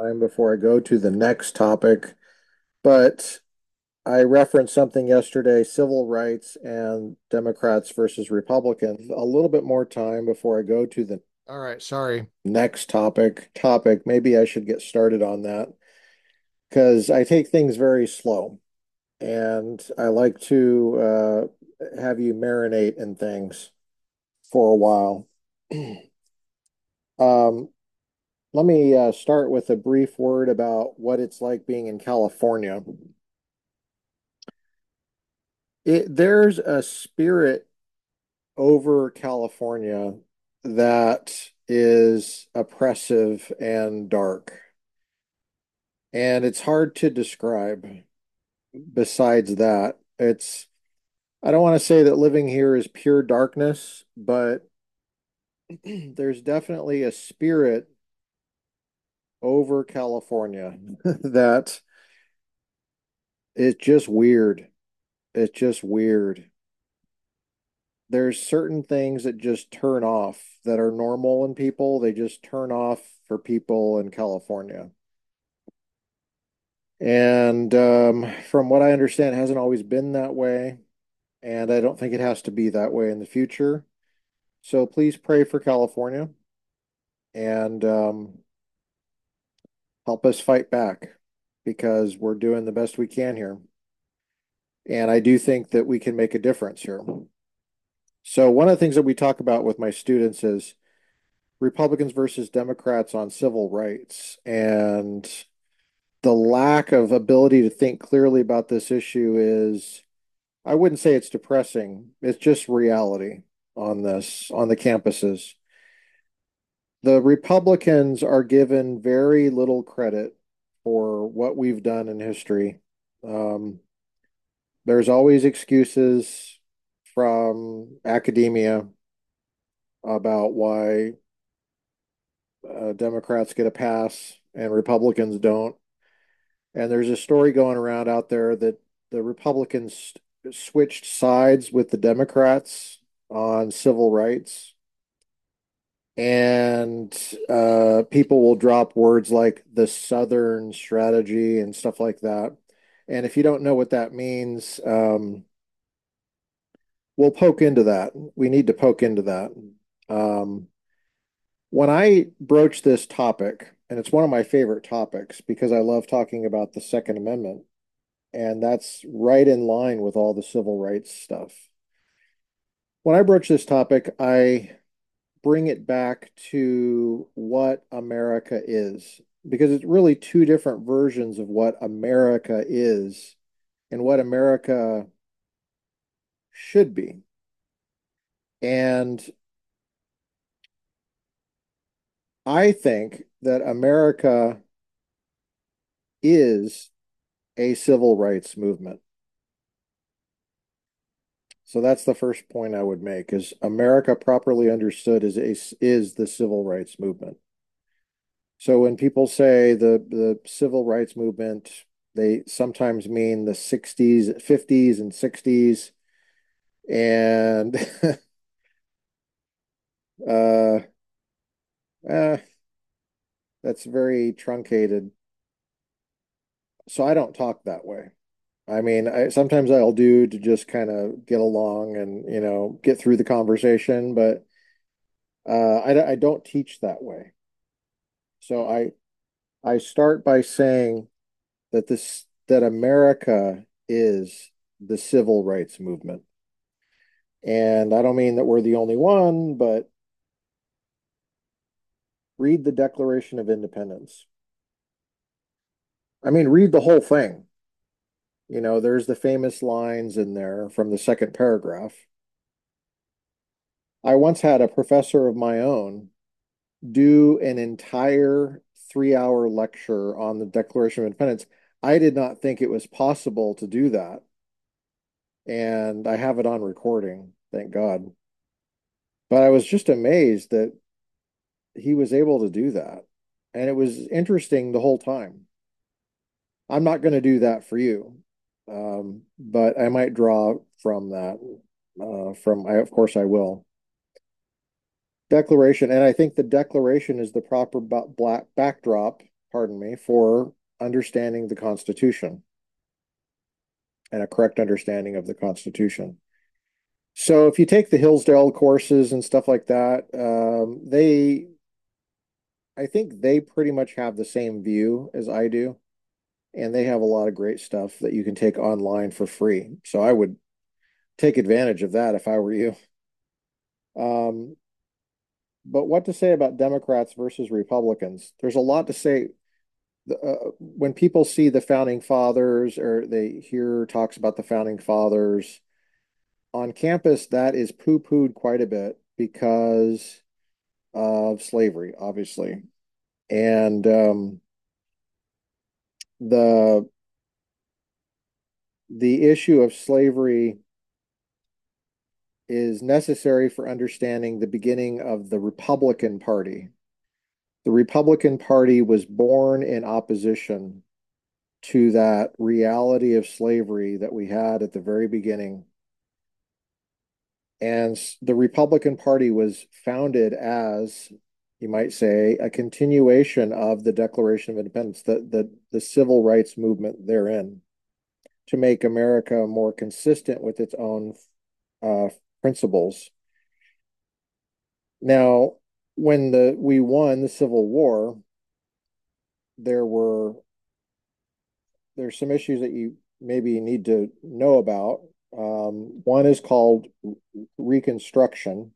time before I go to the next topic, but I referenced something yesterday, civil rights and Democrats versus Republicans. A little bit more time before I go to the All right, sorry. Next topic. Maybe I should get started on that because I take things very slow and I like to have you marinate in things for a while. Um, Let me start with a brief word about what it's like being in California. There's a spirit over California that is oppressive and dark, and it's hard to describe. Besides that, I don't want to say that living here is pure darkness, but there's definitely a spirit over California that is just weird. It's just weird. There's certain things that just turn off that are normal in people. They just turn off for people in California. And from what I understand, it hasn't always been that way. And I don't think it has to be that way in the future. So please pray for California and help us fight back because we're doing the best we can here. And I do think that we can make a difference here. So, one of the things that we talk about with my students is Republicans versus Democrats on civil rights. And the lack of ability to think clearly about this issue is, I wouldn't say it's depressing. It's just reality on the campuses. The Republicans are given very little credit for what we've done in history. Um, there's always excuses from academia about why Democrats get a pass and Republicans don't. And there's a story going around out there that the Republicans switched sides with the Democrats on civil rights. And people will drop words like the Southern strategy and stuff like that. And if you don't know what that means, we'll poke into that. We need to poke into that. Um, when I broach this topic, and it's one of my favorite topics because I love talking about the Second Amendment, and that's right in line with all the civil rights stuff. When I broach this topic, I bring it back to what America is, because it's really two different versions of what America is and what America should be. And I think that America is a civil rights movement. So that's the first point I would make is America properly understood is the civil rights movement. So when people say the civil rights movement, they sometimes mean the 60s, 50s and 60s and uh, eh, that's very truncated. So I don't talk that way. I mean, sometimes I'll do to just kind of get along and, get through the conversation, but I don't teach that way. So I start by saying that America is the civil rights movement. And I don't mean that we're the only one, but read the Declaration of Independence. I mean, read the whole thing. There's the famous lines in there from the second paragraph. I once had a professor of my own do an entire 3 hour lecture on the Declaration of Independence. I did not think it was possible to do that. And I have it on recording, thank God. But I was just amazed that he was able to do that. And it was interesting the whole time. I'm not going to do that for you, but I might draw from that. Of course, I will. Declaration, and I think the Declaration is the proper black backdrop pardon me, for understanding the Constitution and a correct understanding of the Constitution. So if you take the Hillsdale courses and stuff like that, I think they pretty much have the same view as I do, and they have a lot of great stuff that you can take online for free. So I would take advantage of that if I were you. Um, but what to say about Democrats versus Republicans? There's a lot to say. When people see the founding fathers or they hear talks about the founding fathers on campus, that is poo-pooed quite a bit because of slavery, obviously. And the the issue of slavery is necessary for understanding the beginning of the Republican Party. The Republican Party was born in opposition to that reality of slavery that we had at the very beginning. And the Republican Party was founded as, you might say, a continuation of the Declaration of Independence, the civil rights movement therein, to make America more consistent with its own uh, principles. Now, when we won the Civil War, there were there's some issues that you maybe need to know about. One is called Reconstruction.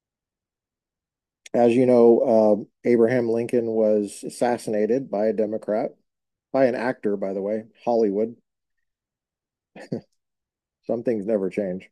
As you know, Abraham Lincoln was assassinated by a Democrat, by an actor, by the way, Hollywood. Some things never change.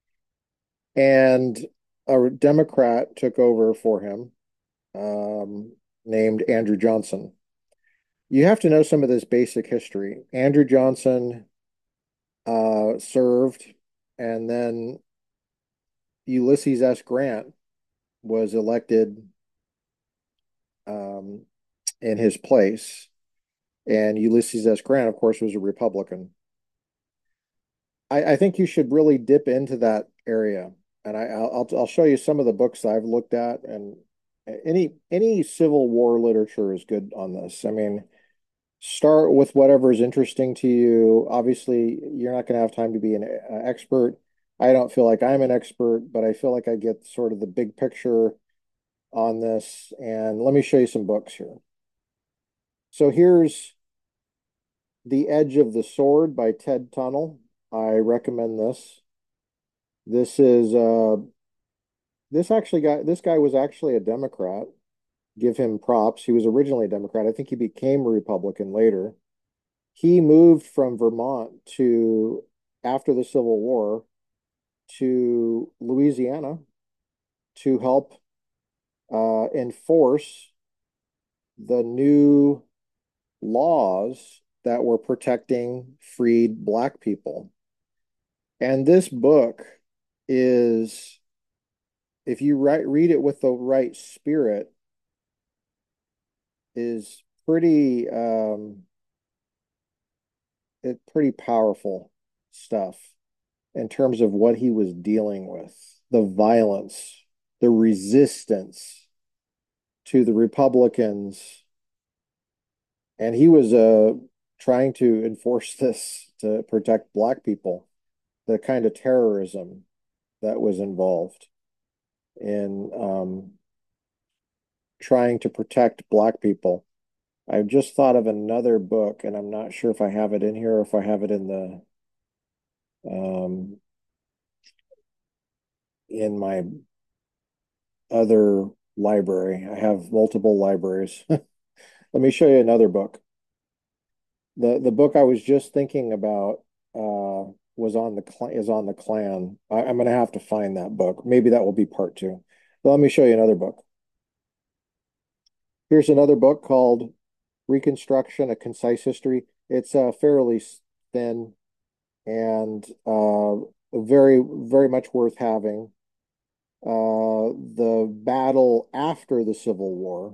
And a Democrat took over for him, named Andrew Johnson. You have to know some of this basic history. Andrew Johnson served, and then Ulysses S. Grant was elected um, in his place. And Ulysses S. Grant, of course, was a Republican. I think you should really dip into that area, and I'll show you some of the books I've looked at, and any Civil War literature is good on this. I mean, start with whatever is interesting to you. Obviously, you're not going to have time to be an expert. I don't feel like I'm an expert, but I feel like I get sort of the big picture on this. And let me show you some books here. So here's The Edge of the Sword by Ted Tunnell. I recommend this. This is this guy was actually a Democrat. Give him props. He was originally a Democrat. I think he became a Republican later. He moved from Vermont to after the Civil War to Louisiana to help enforce the new laws that were protecting freed Black people. And this book is, if you read it with the right spirit, is pretty powerful stuff in terms of what he was dealing with, the violence, the resistance to the Republicans, and he was trying to enforce this to protect Black people, the kind of terrorism that was involved in trying to protect Black people. I just thought of another book, and I'm not sure if I have it in here or if I have it um, in my other library. I have multiple libraries. Let me show you another book. The book I was just thinking about was on the Klan. I'm going to have to find that book. Maybe that will be part two. But let me show you another book. Here's another book called Reconstruction: A Concise History. It's fairly thin and very, very much worth having. The battle after the Civil War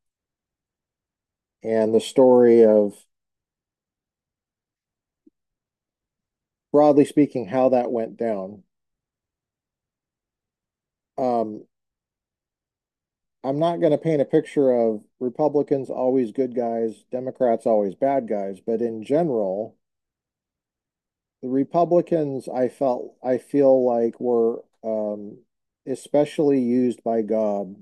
and the story of, broadly speaking, how that went down. Um, I'm not going to paint a picture of Republicans always good guys, Democrats always bad guys, but in general, the Republicans I feel like were especially used by God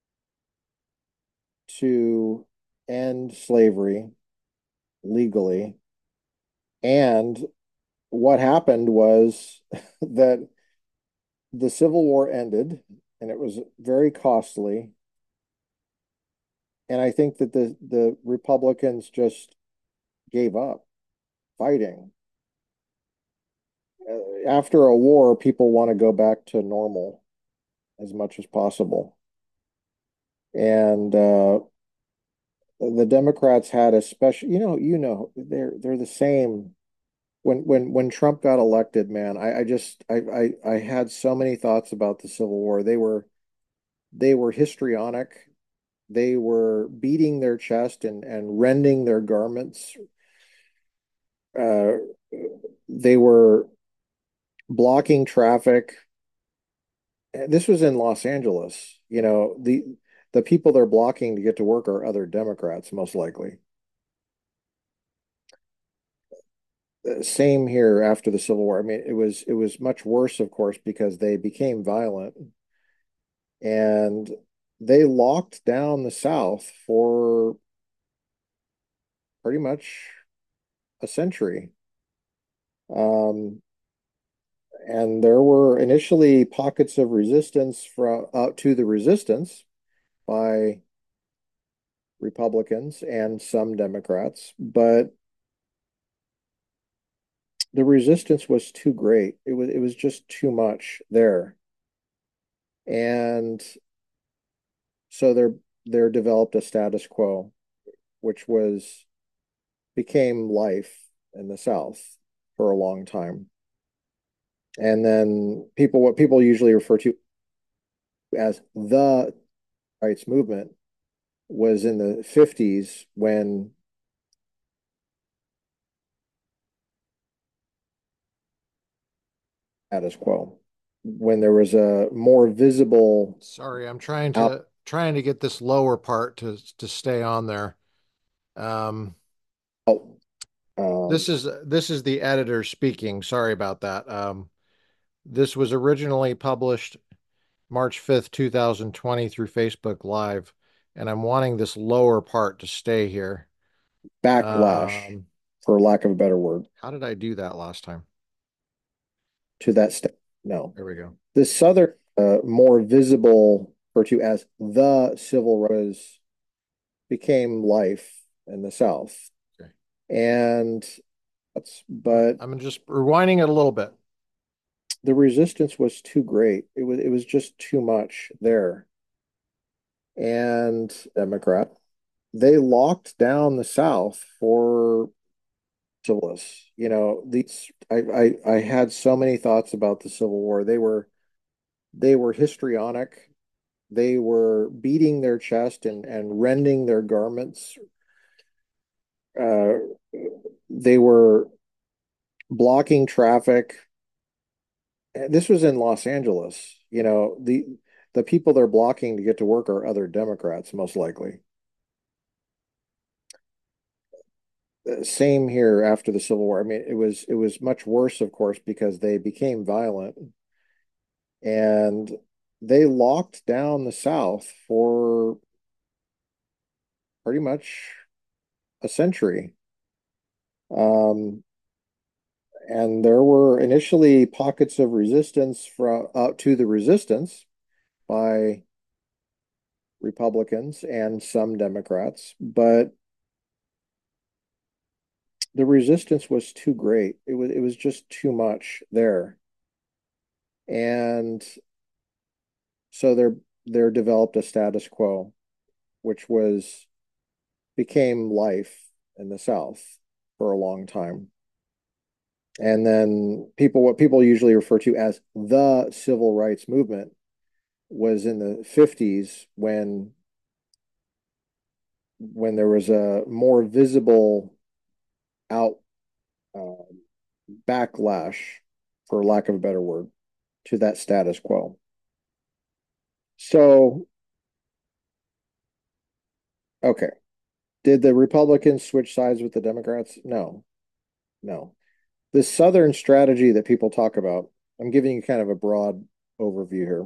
to end slavery legally. And what happened was that the Civil War ended and it was very costly. And I think that the Republicans just gave up fighting. After a war, people want to go back to normal as much as possible. And the Democrats had a special, they're the same. When Trump got elected, man, I had so many thoughts about the Civil War. They were histrionic. They were beating their chest and rending their garments. Uh, they were blocking traffic. This was in Los Angeles. The people they're blocking to get to work are other Democrats, most likely. Same here after the Civil War. I mean, it was much worse, of course, because they became violent and they locked down the South for pretty much a century. Um, and there were initially pockets of resistance from to the resistance by Republicans and some Democrats, but the resistance was too great. It was just too much there. And so there developed a status quo, which was became life in the South for a long time. And then what people usually refer to as the rights movement was in the 50s when status quo, when there was a more visible Sorry, I'm trying out. to get this lower part to stay on there. Um, Um, this is the editor speaking. Sorry about that. This was originally published March 5th, 2020 through Facebook Live, and I'm wanting this lower part to stay here. backlash, Um, for lack of a better word, how did I do that last time? to that state. No, There we go. the southern, more visible virtue as the civil rights became life in the South, Okay. and but I'm just rewinding it a little bit. the resistance was too great. It was just too much there, and Democrat they locked down the South for civilists. These I had so many thoughts about the Civil War. They were histrionic. They were beating their chest and rending their garments. Uh, they were blocking traffic. This was in Los Angeles. The people they're blocking to get to work are other Democrats, most likely. Same here after the Civil War. I mean, it was much worse, of course, because they became violent and they locked down the South for pretty much a century. Um, and there were initially pockets of resistance from to the resistance by Republicans and some Democrats, but the resistance was too great. It was just too much there. And so there developed a status quo, which was became life in the South for a long time. And then what people usually refer to as the civil rights movement was in the 50s when there was a more visible out uh, backlash, for lack of a better word, to that status quo. So Okay. Did the Republicans switch sides with the Democrats? No, no. This Southern strategy that people talk about, I'm giving you kind of a broad overview here.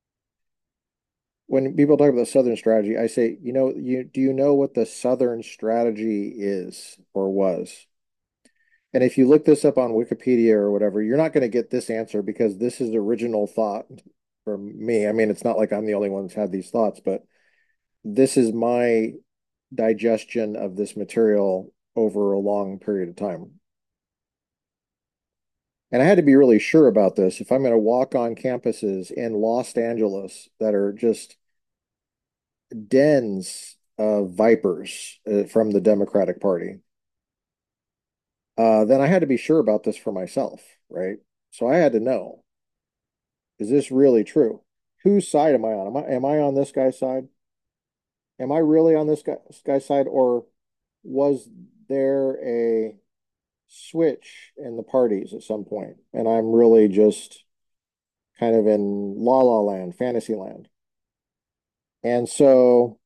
When people talk about the Southern strategy, I say, do you know what the Southern strategy is or was? And if you look this up on Wikipedia or whatever, you're not going to get this answer because this is original thought from me. I mean, it's not like I'm the only one that's had these thoughts, but this is my digestion of this material over a long period of time. And I had to be really sure about this. If I'm going to walk on campuses in Los Angeles that are just dens of vipers from the Democratic Party, then I had to be sure about this for myself, right? So I had to know, is this really true? Whose side am I on? Am I on this guy's side? Am I really on this guy's side, or was there a switch in the parties at some point, and I'm really just kind of in la la land, fantasy land? And so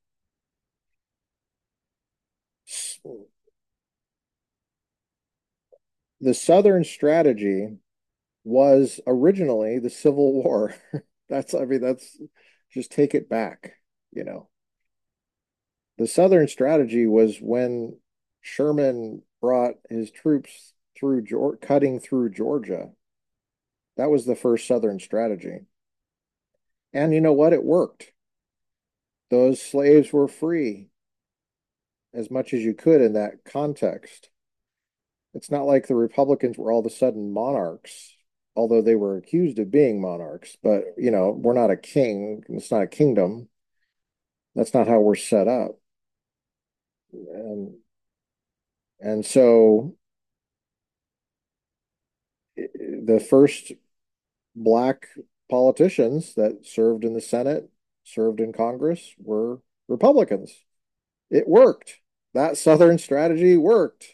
the Southern strategy was originally the Civil War. That's just take it back, you know. The Southern strategy was when Sherman brought his troops through cutting through Georgia. That was the first Southern strategy. And you know what? It worked. Those slaves were free as much as you could in that context. It's not like the Republicans were all of a sudden monarchs, although they were accused of being monarchs. But, we're not a king. It's not a kingdom. That's not how we're set up. And and so the first black politicians that served in the Senate, served in Congress, were Republicans. It worked. That Southern strategy worked.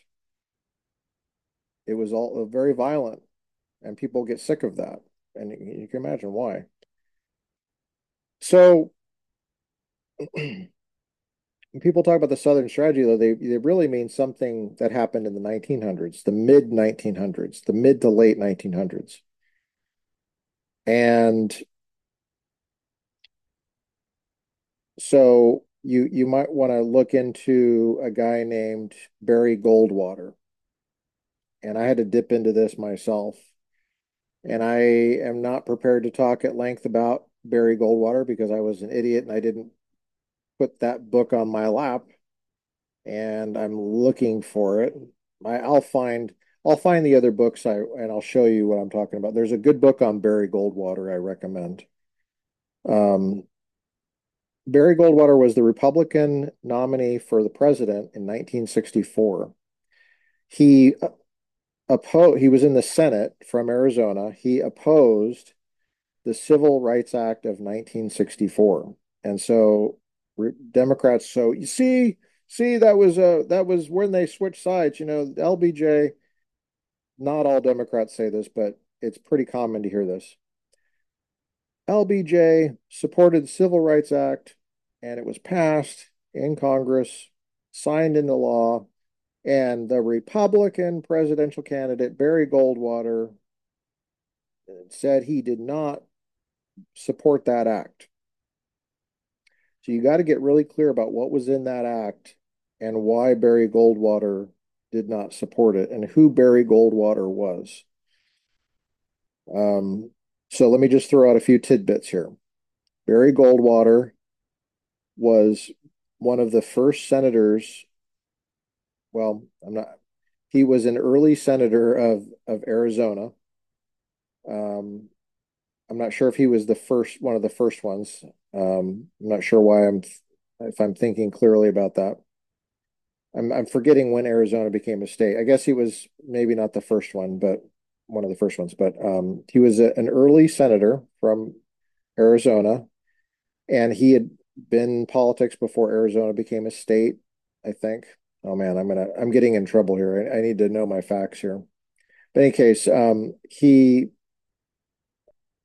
It was all very violent, and people get sick of that. And you can imagine why. So when people talk about the Southern strategy, though, they really mean something that happened in the 1900s, the mid 1900s, the mid to late 1900s. And so you might want to look into a guy named Barry Goldwater. And I had to dip into this myself. And I am not prepared to talk at length about Barry Goldwater because I was an idiot and I didn't put that book on my lap. And I'm looking for it. I'll find the other books and I'll show you what I'm talking about. There's a good book on Barry Goldwater I recommend. Um, Barry Goldwater was the Republican nominee for the president in 1964. He he was in the Senate from Arizona. He opposed the Civil Rights Act of 1964. And so Democrats, so you see that was when they switched sides, LBJ, not all Democrats say this, but it's pretty common to hear this. LBJ supported the Civil Rights Act and it was passed in Congress, signed into law, and the Republican presidential candidate Barry Goldwater said he did not support that act. So you got to get really clear about what was in that act and why Barry Goldwater did not support it and who Barry Goldwater was. Um, so let me just throw out a few tidbits here. Barry Goldwater was one of the first senators. Well, I'm not. He was an early senator of Arizona. Um, I'm not sure if he was the first one of the first ones. I'm not sure why if I'm thinking clearly about that. I'm forgetting when Arizona became a state. I guess he was maybe not the first one, but one of the first ones. But he was an early senator from Arizona, and he had been in politics before Arizona became a state, I think. Oh man, I'm getting in trouble here. I need to know my facts here. But in any case, he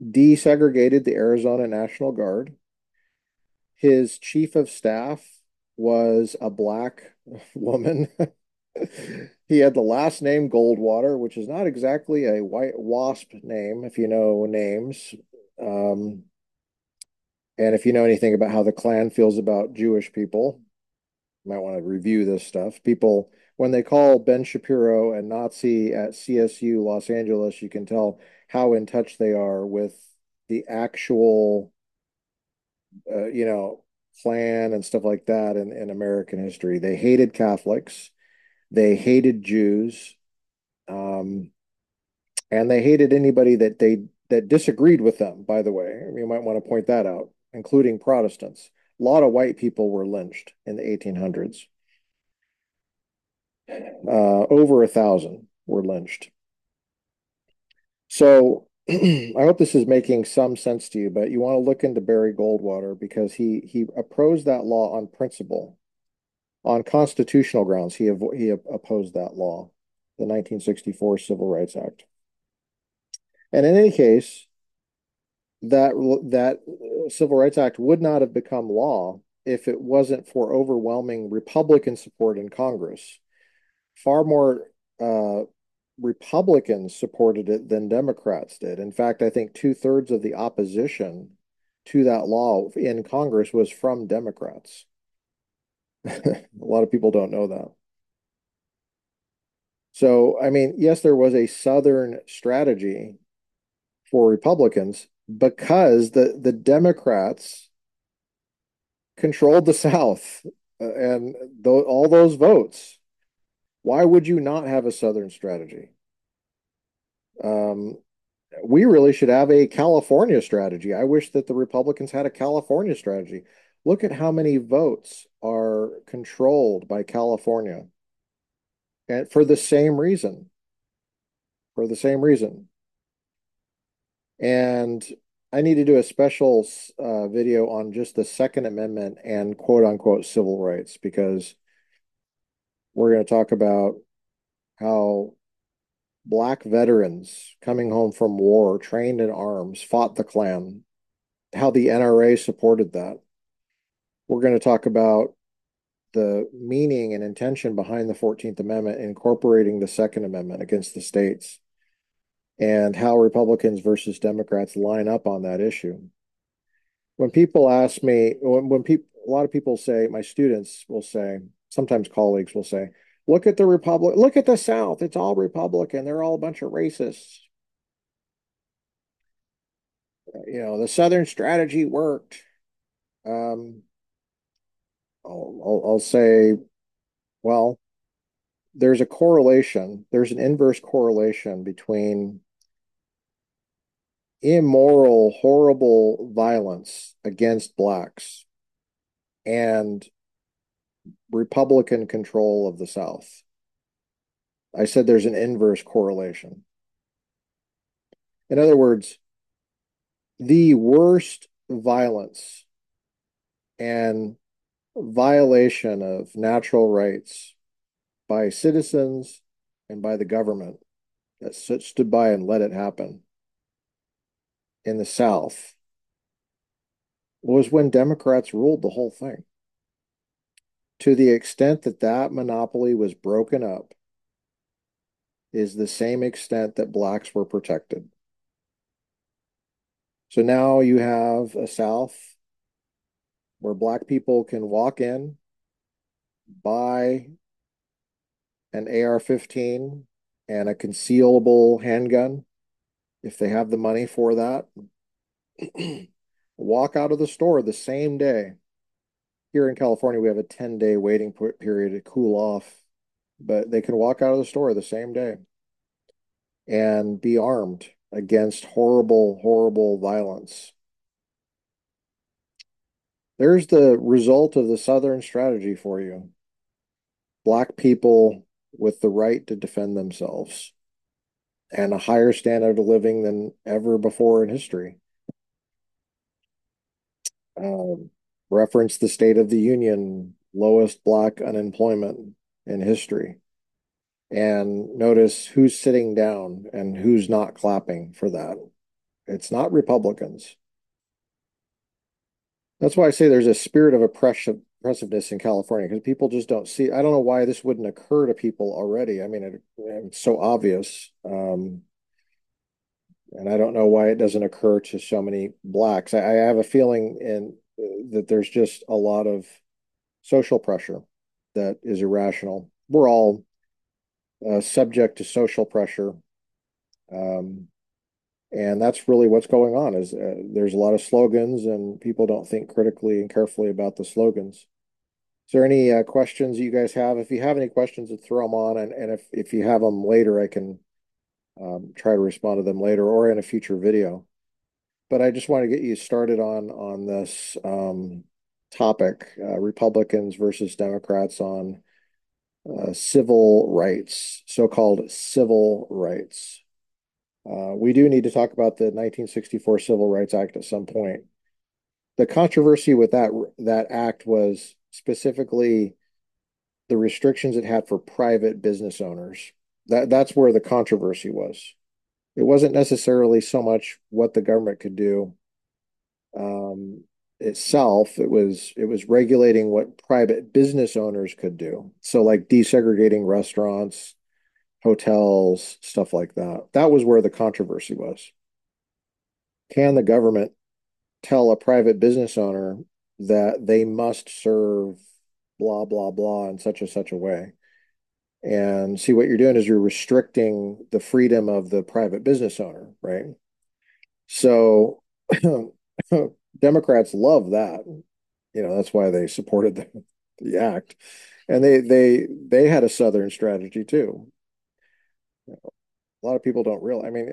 desegregated the Arizona National Guard. His chief of staff was a black woman. He had the last name Goldwater, which is not exactly a white wasp name, if you know names. Um, and if you know anything about how the Klan feels about Jewish people, you might want to review this stuff. People, when they call Ben Shapiro a Nazi at CSU Los Angeles, you can tell how in touch they are with the actual, you know, Klan and stuff like that in American history. They hated Catholics, they hated Jews, um, and they hated anybody that disagreed with them. By the way, you might want to point that out, including Protestants. A lot of white people were lynched in the 1800s. Over 1,000 were lynched. So I hope this is making some sense to you, but you want to look into Barry Goldwater because he opposed that law on principle. On constitutional grounds, he opposed that law, the 1964 Civil Rights Act. And in any case, that Civil Rights Act would not have become law if it wasn't for overwhelming Republican support in Congress. Far more Republicans supported it than Democrats did. In fact, I think two-thirds of the opposition to that law in Congress was from Democrats. A lot of people don't know that. So, I mean, yes, there was a Southern strategy for Republicans because the Democrats controlled the South and all those votes. Why would you not have a Southern strategy? Um, we really should have a California strategy. I wish that the Republicans had a California strategy. Look at how many votes are controlled by California, and for the same reason, for the same reason. And I need to do a special video on just the Second Amendment and quote unquote civil rights because we're going to talk about how black veterans coming home from war, trained in arms, fought the Klan, how the NRA supported that. We're going to talk about the meaning and intention behind the 14th Amendment, incorporating the Second Amendment against the states, and how Republicans versus Democrats line up on that issue. When people ask me, when people, a lot of people say, my students will say, sometimes colleagues will say, look at the Republic, look at the South, it's all Republican, they're all a bunch of racists. You know, the Southern strategy worked. Um, I'll say, well, there's a correlation, there's an inverse correlation between immoral, horrible violence against blacks and Republican control of the South. I said there's an inverse correlation. In other words, the worst violence and violation of natural rights by citizens and by the government that stood by and let it happen in the South was when Democrats ruled the whole thing. To the extent that that monopoly was broken up is the same extent that blacks were protected. So now you have a South where black people can walk in, buy an AR-15 and a concealable handgun if they have the money for that, walk out of the store the same day. Here in California, we have a 10-day waiting period to cool off, but they can walk out of the store the same day and be armed against horrible, horrible violence. There's the result of the Southern strategy for you. Black people with the right to defend themselves and a higher standard of living than ever before in history. Um, reference the State of the Union, lowest black unemployment in history. And notice who's sitting down and who's not clapping for that. It's not Republicans. That's why I say there's a spirit of oppressiveness in California because people just don't see. I don't know why this wouldn't occur to people already. I mean, it's so obvious. And I don't know why it doesn't occur to so many blacks. I have a feeling that there's just a lot of social pressure that is irrational. We're all subject to social pressure, um, and that's really what's going on. Is there's a lot of slogans, and people don't think critically and carefully about the slogans. Is there any questions you guys have? If you have any questions, throw them on, and if you have them later, I can try to respond to them later or in a future video. But I just want to get you started on this topic, Republicans versus Democrats on civil rights, so-called civil rights. We do need to talk about the 1964 Civil Rights Act at some point. The controversy with that act was specifically the restrictions it had for private business owners. That's where the controversy was. It wasn't necessarily so much what the government could do um, itself. It was regulating what private business owners could do. So like desegregating restaurants, hotels, stuff like that. That was where the controversy was. Can the government tell a private business owner that they must serve blah blah blah in such and such a way? And see, what you're doing is you're restricting the freedom of the private business owner, right? So Democrats love that. That's why they supported the act. And they had a Southern strategy too. A lot of people don't realize. I mean,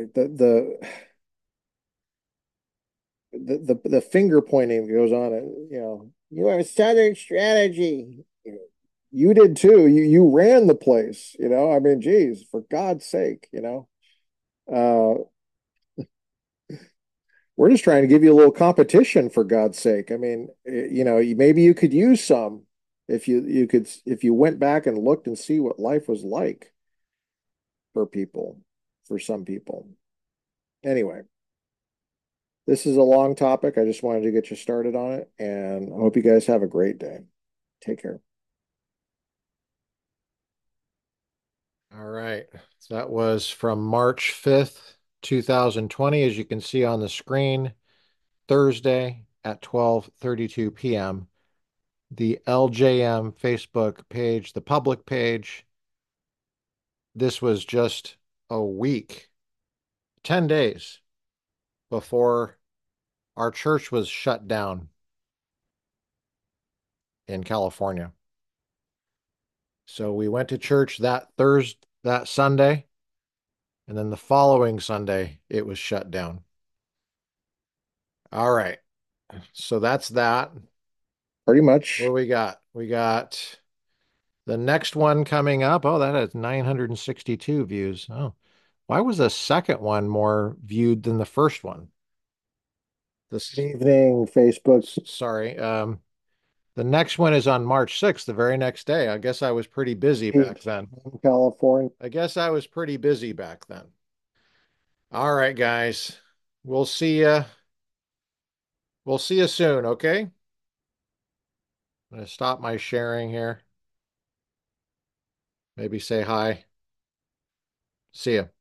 the finger pointing goes on, and you have a Southern strategy. You did too. You ran the place. I mean, geez, for God's sake. Uh, we're just trying to give you a little competition for God's sake. I mean, maybe you could use some if you went back and looked and see what life was like for people, for some people. Anyway, this is a long topic. I just wanted to get you started on it, and I hope you guys have a great day. Take care. All right. So that was from March 5th, 2020, as you can see on the screen, Thursday at 12:32 p.m. The LJM Facebook page, the public page. This was just a week, 10 days before our church was shut down in California. So we went to church that Sunday, and then the following Sunday it was shut down. All right. So that's that. Pretty What do much. we got? We got the next one coming up. Oh, that has 962 views. Oh, why was the second one more viewed than the first one? Good This, evening, Facebook. sorry. The next one is on March 6th, the very next day. I guess I was pretty busy Evening, back then. California. I guess I was pretty busy back then. All right, guys. We'll see you. We'll see you soon, okay? I'm going to stop my sharing here. Maybe say hi. See ya.